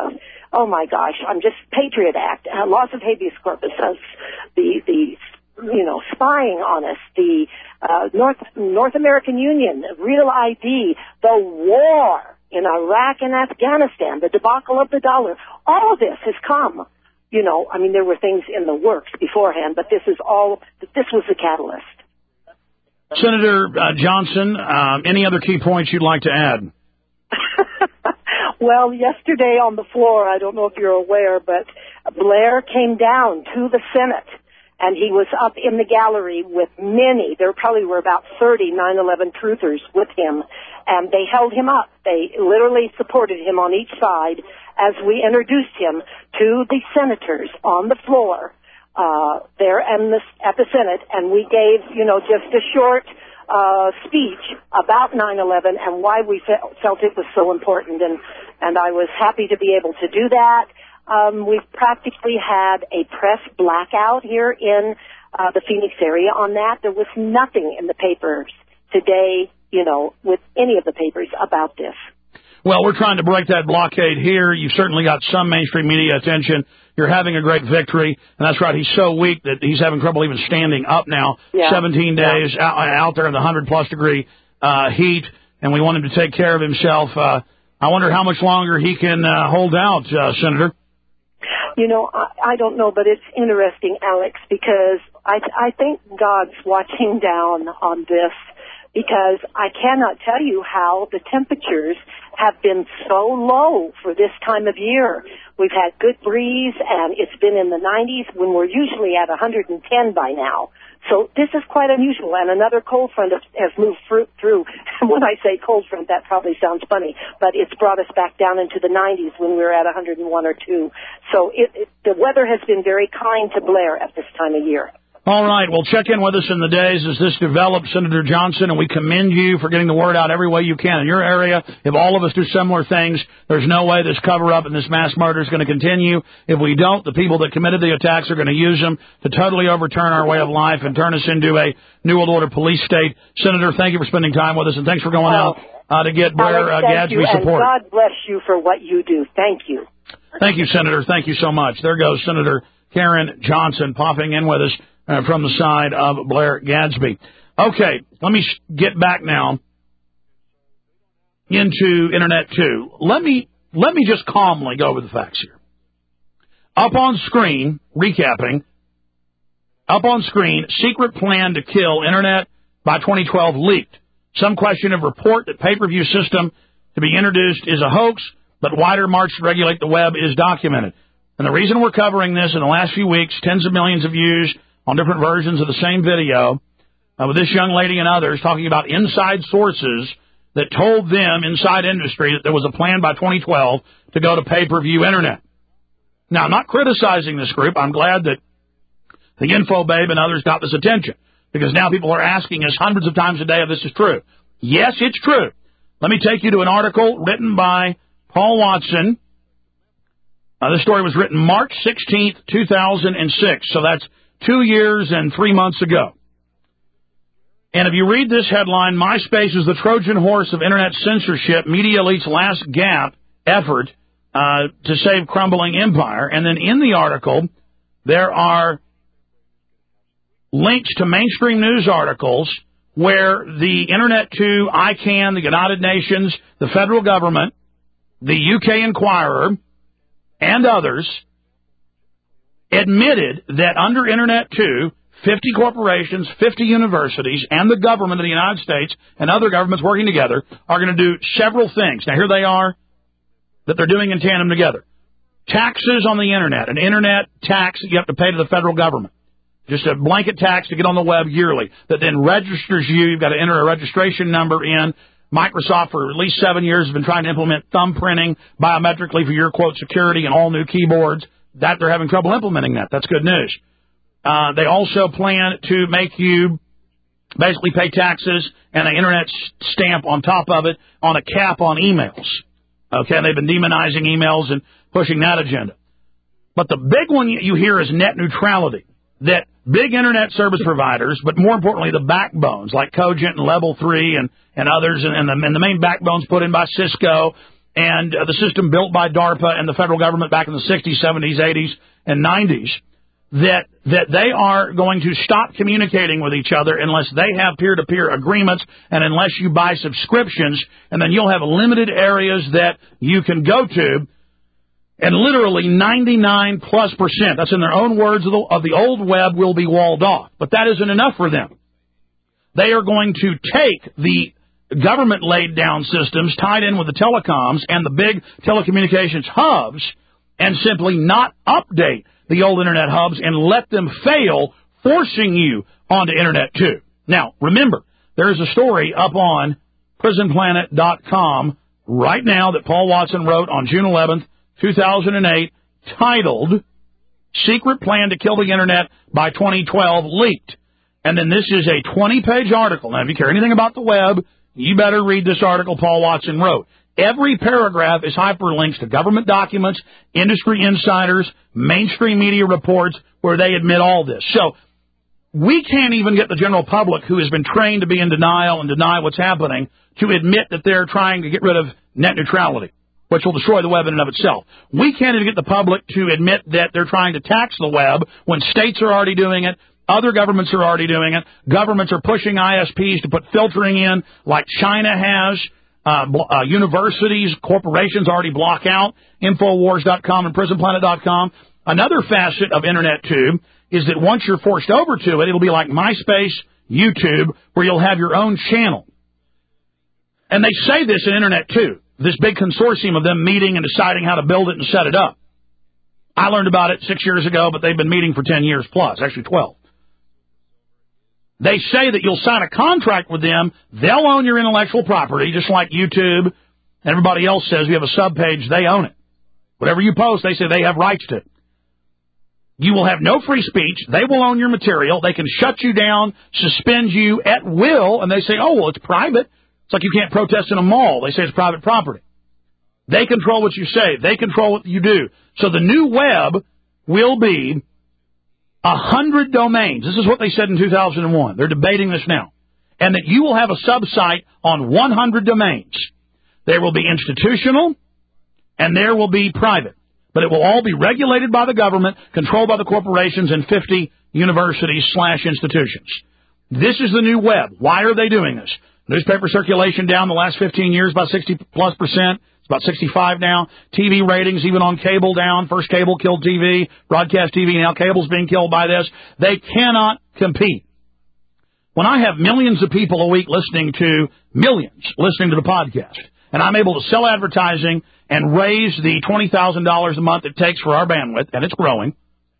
Patriot Act, loss of habeas corpus, the spying on us, the North American Union, Real ID, the war in Iraq and Afghanistan, the debacle of the dollar. All of this has come. There were things in the works beforehand, but this was the catalyst. Senator Johnson, any other key points you'd like to add? Well, yesterday on the floor, I don't know if you're aware, but Blair came down to the Senate, and he was up in the gallery with many. There probably were about 30 9/11 truthers with him, and they held him up. They literally supported him on each side as we introduced him to the senators on the floor there at the Senate, and we gave, just a short speech about 9/11 and why we felt it was so important, and I was happy to be able to do that. We've practically had a press blackout here in the Phoenix area on that. There was nothing in the papers today, with any of the papers about this. Well, we're trying to break that blockade here. You've certainly got some mainstream media attention. You're having a great victory. And that's right, he's so weak that he's having trouble even standing up now. Yeah. 17 days out there in the 100-plus degree heat, and we want him to take care of himself. I wonder how much longer he can hold out, Senator. I don't know, but it's interesting, Alex, because I think God's watching down on this, because I cannot tell you how the temperatures have been so low for this time of year. We've had good breeze, and it's been in the 90s when we're usually at 110 by now. So this is quite unusual, and another cold front has moved through. And when I say cold front, that probably sounds funny, but it's brought us back down into the 90s when we were at 101 or 2. So the weather has been very kind to Blair at this time of year. All right, well, check in with us in the days as this develops, Senator Johnson, and we commend you for getting the word out every way you can. In your area, if all of us do similar things, there's no way this cover-up and this mass murder is going to continue. If we don't, the people that committed the attacks are going to use them to totally overturn our way of life and turn us into a New World Order police state. Senator, thank you for spending time with us, and thanks for going out to get Blair Gadsby support. And God bless you for what you do. Thank you. Thank you, Senator. Thank you so much. There goes Senator Karen Johnson popping in with us from the side of Blair Gadsby. Okay, let me get back now into Internet 2. Let me just calmly go over the facts here. Up on screen, recapping, up on screen, secret plan to kill Internet by 2012 leaked. Some question of report that pay-per-view system to be introduced is a hoax, but wider march to regulate the web is documented. And the reason we're covering this in the last few weeks, tens of millions of views on different versions of the same video, with this young lady and others talking about inside sources that told them, inside industry, that there was a plan by 2012 to go to pay-per-view Internet. Now, I'm not criticizing this group. I'm glad that the Info Babe and others got this attention, because now people are asking us hundreds of times a day if this is true. Yes, it's true. Let me take you to an article written by Paul Watson. This story was written March 16th, 2006, so that's 2 years and 3 months ago. And if you read this headline, MySpace is the Trojan horse of Internet censorship, media elite's last gap effort to save crumbling empire. And then in the article, there are links to mainstream news articles where the Internet 2, ICANN, the United Nations, the federal government, the UK Inquirer, and others admitted that under Internet 2, 50 corporations, 50 universities, and the government of the United States and other governments working together are going to do several things. Now, here they are that they're doing in tandem together. Taxes on the Internet, an Internet tax that you have to pay to the federal government. Just a blanket tax to get on the web yearly that then registers you. You've got to enter a registration number in. Microsoft, for at least 7 years, has been trying to implement thumbprinting biometrically for your, quote, security and all new keyboards. That they're having trouble implementing that. That's good news. They also plan to make you basically pay taxes and an Internet stamp on top of it on a cap on emails. Okay, they've been demonizing emails and pushing that agenda. But the big one you hear is net neutrality. That big Internet service providers, but more importantly the backbones like Cogent and Level 3 and others, and the main backbones put in by Cisco, and the system built by DARPA and the federal government back in the 60s, 70s, 80s, and 90s, that they are going to stop communicating with each other unless they have peer-to-peer agreements and unless you buy subscriptions, and then you'll have limited areas that you can go to, and literally 99+%, that's in their own words, of the old web will be walled off. But that isn't enough for them. They are going to take the government laid down systems tied in with the telecoms and the big telecommunications hubs and simply not update the old Internet hubs and let them fail, forcing you onto Internet 2. Now, remember, there is a story up on prisonplanet.com right now that Paul Watson wrote on June 11th, 2008, titled Secret Plan to Kill the Internet by 2012 Leaked. And then this is a 20-page article. Now, if you care anything about the web, you better read this article Paul Watson wrote. Every paragraph is hyperlinks to government documents, industry insiders, mainstream media reports where they admit all this. So we can't even get the general public, who has been trained to be in denial and deny what's happening, to admit that they're trying to get rid of net neutrality, which will destroy the web in and of itself. We can't even get the public to admit that they're trying to tax the web when states are already doing it, other governments are already doing it, governments are pushing ISPs to put filtering in like China has, universities, corporations already block out, Infowars.com and PrisonPlanet.com. Another facet of Internet 2 is that once you're forced over to it, it'll be like MySpace, YouTube, where you'll have your own channel. And they say this in Internet 2. This big consortium of them meeting and deciding how to build it and set it up. I learned about it 6 years ago, but they've been meeting for 10 years plus, actually 12. They say that you'll sign a contract with them. They'll own your intellectual property, just like YouTube and everybody else says. You have a subpage, they own it. Whatever you post, they say they have rights to. You will have no free speech. They will own your material. They can shut you down, suspend you at will, and they say, oh, well, it's private. It's like you can't protest in a mall. They say it's private property. They control what you say. They control what you do. So the new web will be 100 domains. This is what they said in 2001. They're debating this now. And that you will have a sub-site on 100 domains. There will be institutional, and there will be private. But it will all be regulated by the government, controlled by the corporations and 50 universities/institutions. This is the new web. Why are they doing this? Newspaper circulation down the last 15 years by 60+%. It's about 65 now. TV ratings, even on cable, down. First cable killed TV, broadcast TV, now cable's being killed by this. They cannot compete. When I have millions of people a week listening to the podcast, and I'm able to sell advertising and raise the $20,000 a month it takes for our bandwidth, and it's growing.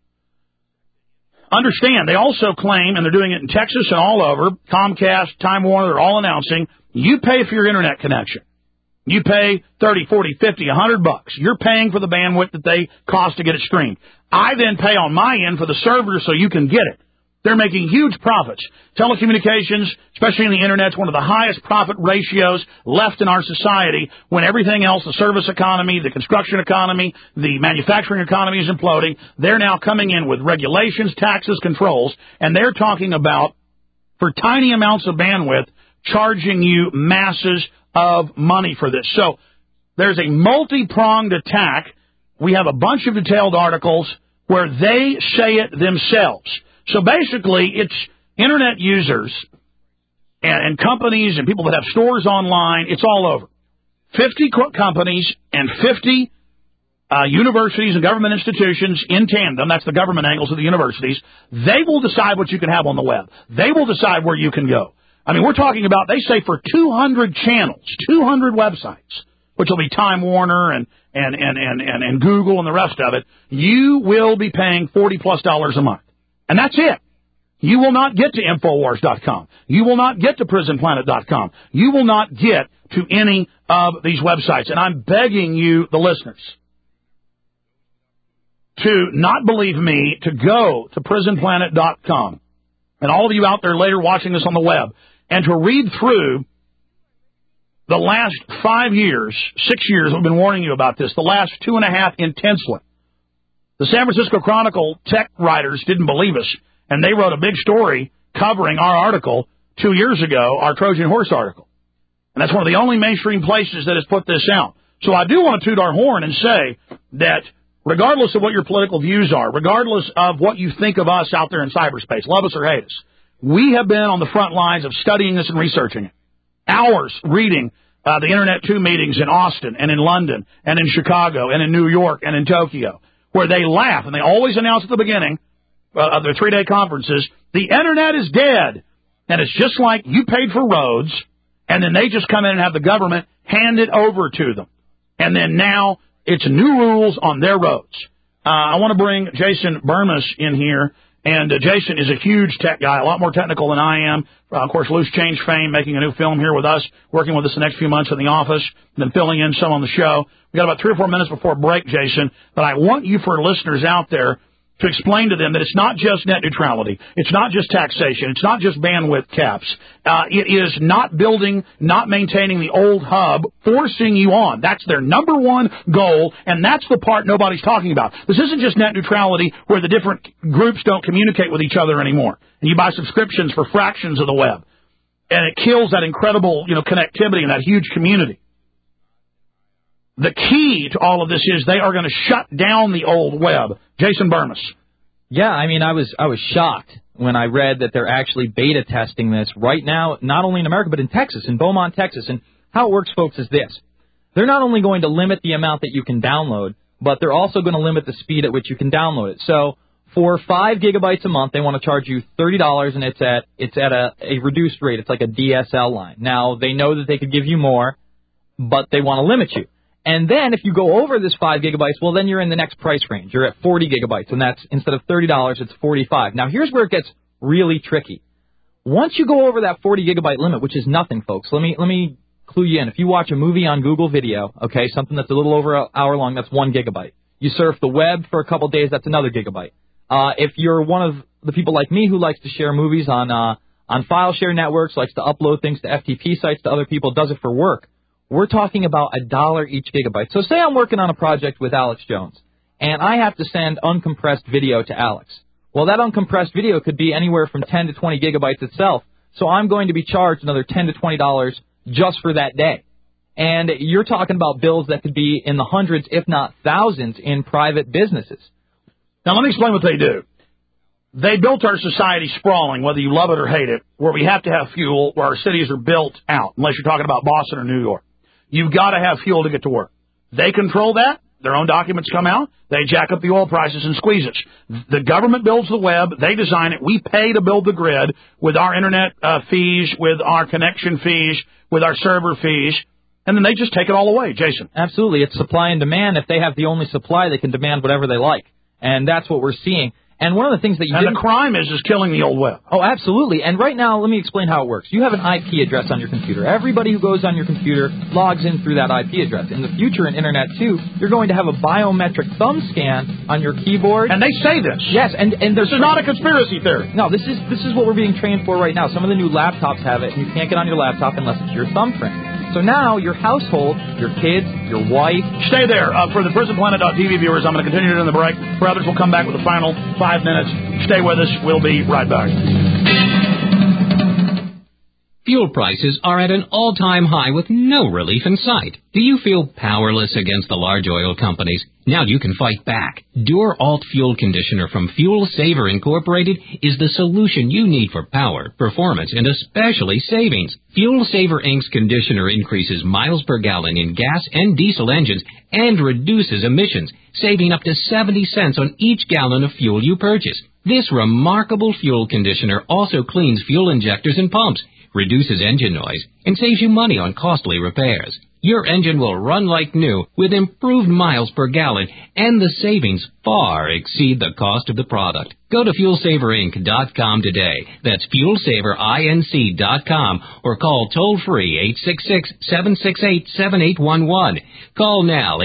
Understand, they also claim, and they're doing it in Texas and all over, Comcast, Time Warner, they're all announcing, you pay for your internet connection. You pay $30, $40, $50, $100. You're paying for the bandwidth that they cost to get it streamed. I then pay on my end for the server so you can get it. They're making huge profits. Telecommunications, especially in the Internet, is one of the highest profit ratios left in our society when everything else, the service economy, the construction economy, the manufacturing economy is imploding. They're now coming in with regulations, taxes, controls, and they're talking about, for tiny amounts of bandwidth, charging you masses of money for this. So there's a multi-pronged attack. We have a bunch of detailed articles where they say it themselves. So basically, it's Internet users and companies and people that have stores online. It's all over. 50 companies and 50 universities and government institutions in tandem. That's the government angles of the universities. They will decide what you can have on the web. They will decide where you can go. I mean, we're talking about, they say for 200 channels, 200 websites, which will be Time Warner and Google and the rest of it, you will be paying $40+ a month. And that's it. You will not get to Infowars.com. You will not get to PrisonPlanet.com. You will not get to any of these websites. And I'm begging you, the listeners, to not believe me, to go to PrisonPlanet.com. And all of you out there later watching this on the web, and to read through the last 5 years, 6 years, I've been warning you about this, the last 2.5 intensely. The San Francisco Chronicle tech writers didn't believe us, and they wrote a big story covering our article 2 years ago, our Trojan Horse article. And that's one of the only mainstream places that has put this out. So I do want to toot our horn and say that regardless of what your political views are, regardless of what you think of us out there in cyberspace, love us or hate us, we have been on the front lines of studying this and researching it. Hours reading the Internet 2 meetings in Austin and in London and in Chicago and in New York and in Tokyo, where they laugh, and they always announce at the beginning of their 3-day conferences, the Internet is dead. And it's just like you paid for roads, and then they just come in and have the government hand it over to them. And then now it's new rules on their roads. I want to bring Jason Bermas in here. And Jason is a huge tech guy, a lot more technical than I am. Of course, Loose Change fame, making a new film here with us, working with us the next few months in the office, and then filling in some on the show. We got about 3 or 4 minutes before break, Jason, but I want you, for listeners out there, to explain to them that it's not just net neutrality. It's not just taxation. It's not just bandwidth caps. It is not building, not maintaining the old hub, forcing you on. That's their number one goal, and that's the part nobody's talking about. This isn't just net neutrality where the different groups don't communicate with each other anymore, and you buy subscriptions for fractions of the web, and it kills that incredible, connectivity and that huge community. The key to all of this is they are going to shut down the old web. Jason Bermas. Yeah, I mean, I was shocked when I read that they're actually beta testing this right now, not only in America, but in Texas, in Beaumont, Texas. And how it works, folks, is this. They're not only going to limit the amount that you can download, but they're also going to limit the speed at which you can download it. So for 5 gigabytes a month, they want to charge you $30, and it's at a reduced rate. It's like a DSL line. Now, they know that they could give you more, but they want to limit you. And then if you go over this 5 gigabytes, well, then you're in the next price range. You're at 40 gigabytes, and that's, instead of $30, it's $45. Now, here's where it gets really tricky. Once you go over that 40 gigabyte limit, which is nothing, folks, let me clue you in. If you watch a movie on Google Video, okay, something that's a little over an hour long, that's 1 gigabyte. You surf the web for a couple days, that's another gigabyte. If you're one of the people like me who likes to share movies on file share networks, likes to upload things to FTP sites to other people, does it for work, we're talking about $1 each gigabyte. So say I'm working on a project with Alex Jones, and I have to send uncompressed video to Alex. Well, that uncompressed video could be anywhere from 10 to 20 gigabytes itself, so I'm going to be charged another $10 to $20 just for that day. And you're talking about bills that could be in the hundreds, if not thousands, in private businesses. Now, let me explain what they do. They built our society sprawling, whether you love it or hate it, where we have to have fuel, where our cities are built out, unless you're talking about Boston or New York. You've got to have fuel to get to work. They control that. Their own documents come out. They jack up the oil prices and squeeze us. The government builds the web. They design it. We pay to build the grid with our internet fees, with our connection fees, with our server fees. And then they just take it all away. Jason. Absolutely. It's supply and demand. If they have the only supply, they can demand whatever they like. And that's what we're seeing. And one of the things that you And the crime is killing the old web. Oh, absolutely. And right now, let me explain how it works. You have an IP address on your computer. Everybody who goes on your computer logs in through that IP address. In the future, in Internet 2, you're going to have a biometric thumb scan on your keyboard. And they say this. Yes, and this is not a conspiracy theory. No, this is what we're being trained for right now. Some of the new laptops have it, and you can't get on your laptop unless it's your thumbprint. So now your household, your kids, your wife... Stay there. For the PrisonPlanet.tv viewers, I'm going to continue it in the break. For others, we'll come back with the final 5 minutes. Stay with us. We'll be right back. Fuel prices are at an all-time high with no relief in sight. Do you feel powerless against the large oil companies? Now you can fight back. Dur-Alt Fuel Conditioner from Fuel Saver Incorporated is the solution you need for power, performance, and especially savings. Fuel Saver Inc.'s conditioner increases miles per gallon in gas and diesel engines and reduces emissions, saving up to 70 cents on each gallon of fuel you purchase. This remarkable fuel conditioner also cleans fuel injectors and pumps, reduces engine noise, and saves you money on costly repairs. Your engine will run like new with improved miles per gallon, and the savings far exceed the cost of the product. Go to FuelSaverInc.com today. That's FuelSaverInc.com or call toll-free 866-768-7811. Call now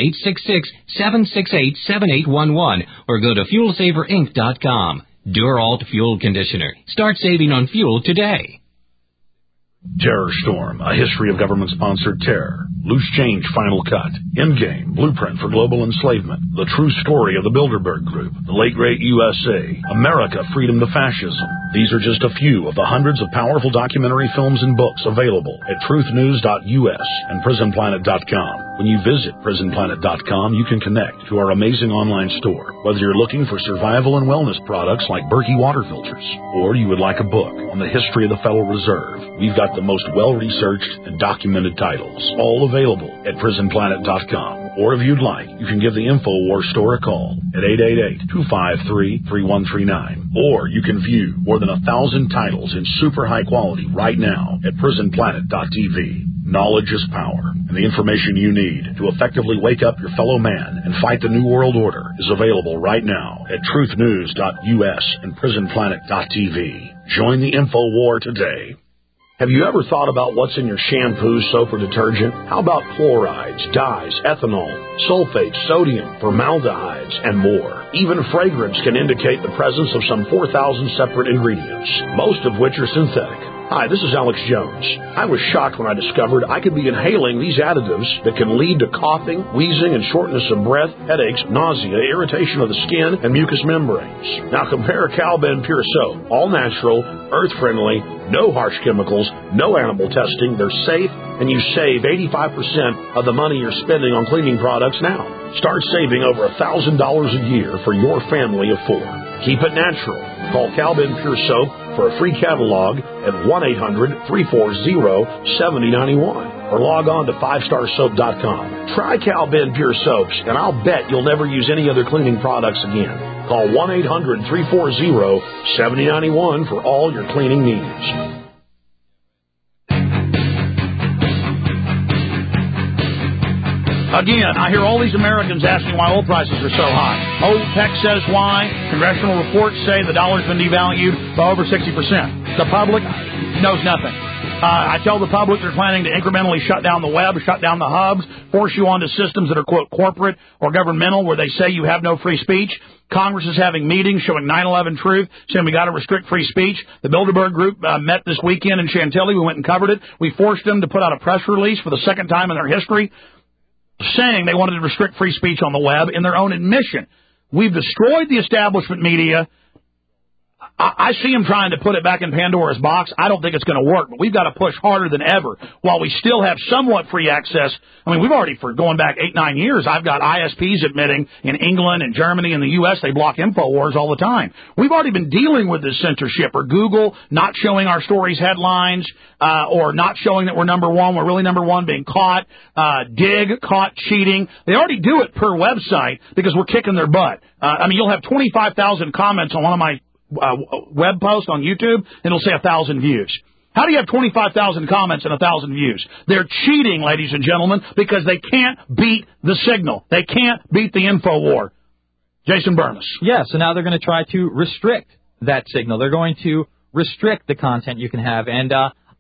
866-768-7811 or go to FuelSaverInc.com. Dur-Alt Fuel Conditioner. Start saving on fuel today. Terror Storm, a history of government-sponsored terror. Loose Change Final Cut. Endgame, Blueprint for Global Enslavement. The True Story of the Bilderberg Group. The Late Great USA. America, Freedom to Fascism. These are just a few of the hundreds of powerful documentary films and books available at truthnews.us and prisonplanet.com. When you visit prisonplanet.com, you can connect to our amazing online store. Whether you're looking for survival and wellness products like Berkey water filters, or you would like a book on the history of the Federal Reserve, we've got the most well-researched and documented titles, all available at prisonplanet.com. Or if you'd like, you can give the InfoWars store a call at 888-253-3139. Or you can view more than 1,000 titles in super high quality right now at prisonplanet.tv. Knowledge is power, and the information you need to effectively wake up your fellow man and fight the New World Order is available right now at truthnews.us and prisonplanet.tv. Join the InfoWar today. Have you ever thought about what's in your shampoo, soap, or detergent? How about chlorides, dyes, ethanol, sulfates, sodium, formaldehydes, and more? Even fragrance can indicate the presence of some 4,000 separate ingredients, most of which are synthetic. Hi, this is Alex Jones. I was shocked when I discovered I could be inhaling these additives that can lead to coughing, wheezing, and shortness of breath, headaches, nausea, irritation of the skin, and mucous membranes. Now compare Cal-Ben Pure Soap. All natural, earth-friendly, no harsh chemicals, no animal testing. They're safe, and you save 85% of the money you're spending on cleaning products now. Start saving over $1,000 a year for your family of four. Keep it natural. Call Cal-Ben Pure Soap for a free catalog at 1-800-340-7091 or log on to 5starsoap.com. Try Cal-Ben Pure Soaps, and I'll bet you'll never use any other cleaning products again. Call 1-800-340-7091 for all your cleaning needs. Again, I hear all these Americans asking why oil prices are so high. OPEC says why. Congressional reports say the dollar's been devalued by over 60%. The public knows nothing. I tell the public they're planning to incrementally shut down the web, shut down the hubs, force you onto systems that are, quote, corporate or governmental, where they say you have no free speech. Congress is having meetings showing 9/11 truth, saying we got to restrict free speech. The Bilderberg Group met this weekend in Chantilly. We went and covered it. We forced them to put out a press release for the second time in their history saying they wanted to restrict free speech on the web in their own admission. We've destroyed the establishment media. I see them trying to put it back in Pandora's box. I don't think it's going to work, but we've got to push harder than ever while we still have somewhat free access. I mean, we've already, for going back 8-9 years, I've got ISPs admitting in England and Germany and the U.S. they block InfoWars all the time. We've already been dealing with this censorship, or Google not showing our stories headlines, or not showing that we're number one. We're really number one, being caught. Dig caught cheating. They already do it per website because we're kicking their butt. I mean, you'll have 25,000 comments on one of my web post on YouTube, and it'll say 1,000 views. How do you have 25,000 comments and 1,000 views? They're cheating, ladies and gentlemen, because they can't beat the signal. They can't beat the info war. Jason Bermas. Yeah, so now they're going to try to restrict that signal. They're going to restrict the content you can have, and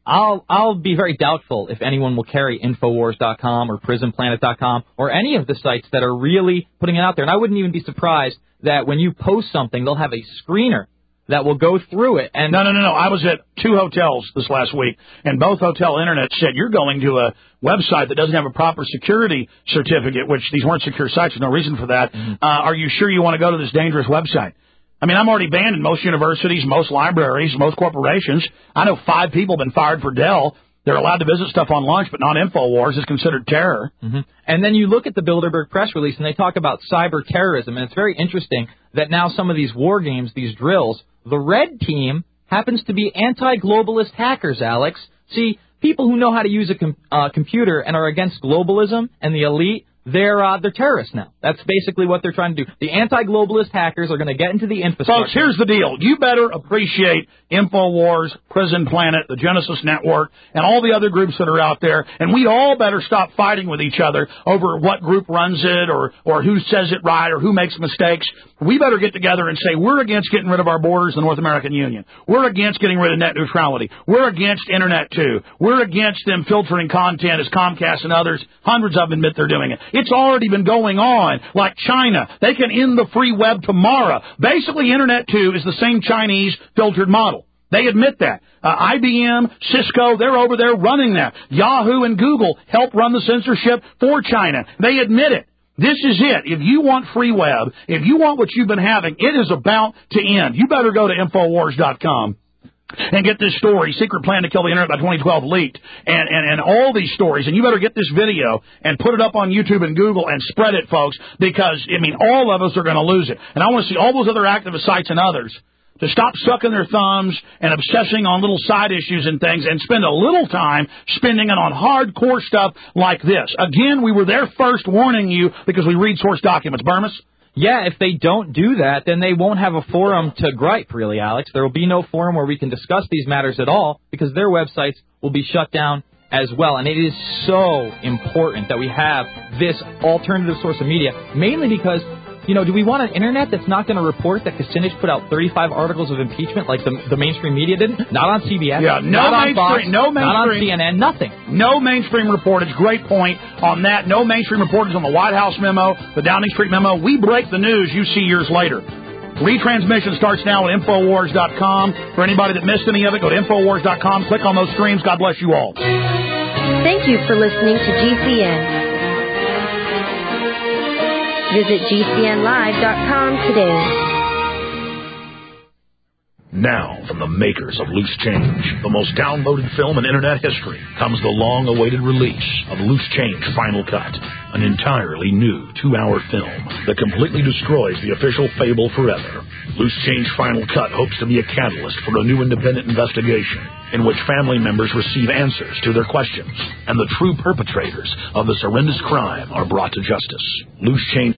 I'll be very doubtful if anyone will carry Infowars.com or PrisonPlanet.com or any of the sites that are really putting it out there. And I wouldn't even be surprised that when you post something, they'll have a screener that will go through it. And No. I was at 2 hotels this last week, and both hotel internet said you're going to a website that doesn't have a proper security certificate, which these weren't secure sites. There's no reason for that. Are you sure you want to go to this dangerous website? I mean, I'm already banned in most universities, most libraries, most corporations. I know 5 people have been fired for Dell. They're allowed to visit stuff on lunch, but not InfoWars. It's considered terror. And then you look at the Bilderberg press release, and they talk about cyber terrorism. And it's very interesting that now some of these war games, these drills, the red team happens to be anti-globalist hackers, Alex. See, people who know how to use a computer and are against globalism and the elite, they're terrorists now. That's basically what they're trying to do. The anti-globalist hackers are going to get into the infrastructure. Folks, here's the deal. You better appreciate InfoWars, Prison Planet, the Genesis Network, and all the other groups that are out there, and we all better stop fighting with each other over what group runs it or who says it right or who makes mistakes. We better get together and say we're against getting rid of our borders, the North American Union. We're against getting rid of net neutrality. We're against Internet 2. We're against them filtering content as Comcast and others. Hundreds of them admit they're doing it. It's already been going on, like China. They can end the free web tomorrow. Basically, Internet 2 is the same Chinese filtered model. They admit that. IBM, Cisco, they're over there running that. Yahoo and Google help run the censorship for China. They admit it. This is it. If you want free web, if you want what you've been having, it is about to end. You better go to Infowars.com and get this story, Secret Plan to Kill the Internet by 2012 leaked, and all these stories. And you better get this video and put it up on YouTube and Google and spread it, folks, because, I mean, all of us are going to lose it. And I want to see all those other activist sites and others to stop sucking their thumbs and obsessing on little side issues and things and spend a little time spending it on hardcore stuff like this. Again, we were there first warning you because we read source documents. Bermas? Yeah, if they don't do that, then they won't have a forum to gripe, really, Alex. There will be no forum where we can discuss these matters at all because their websites will be shut down as well. And it is so important that we have this alternative source of media, mainly because, you know, do we want an internet that's not going to report that Kucinich put out 35 articles of impeachment like the mainstream media did? Not on CBS, yeah, not on Fox, not on CNN, nothing. No mainstream reportage. Great point on that. No mainstream reportage on the White House memo, the Downing Street memo. We break the news you see years later. Retransmission starts now at Infowars.com. For anybody that missed any of it, go to Infowars.com. Click on those streams. God bless you all. Thank you for listening to GCN. Visit GCNlive.com today. Now, from the makers of Loose Change, the most downloaded film in Internet history, comes the long-awaited release of Loose Change Final Cut, an entirely new 2-hour film that completely destroys the official fable forever. Loose Change Final Cut hopes to be a catalyst for a new independent investigation in which family members receive answers to their questions, and the true perpetrators of this horrendous crime are brought to justice. Loose Change